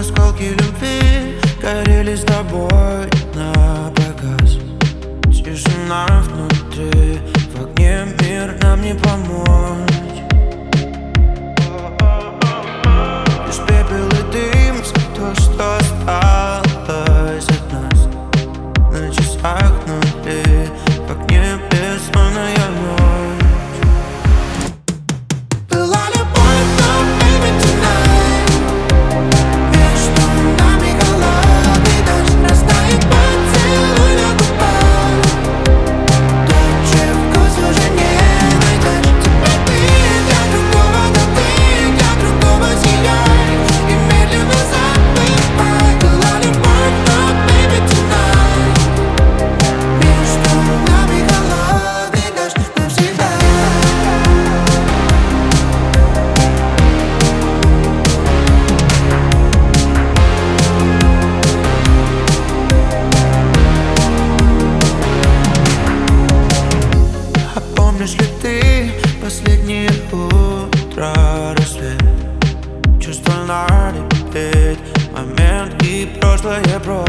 осколки любви горели с тобой на показ. Тишина внутри, в огне мир нам не помочь. Лишь пепел и дым, то, что осталось от нас. На часах нули, в огне бессонная ночь. Была любовь, но baby tonight. Между нами холодный дождь, растает поцелуй на губах. Тот же вкус уже не найдешь. Теперь ты для другого, да ты для другого сияй. И медленно забывай. Была любовь, но baby tonight. Между нами холодный дождь навсегда. А помнишь ли ты последнее утро, рассвет? Чувство надо петь, момент и прошлое прочь.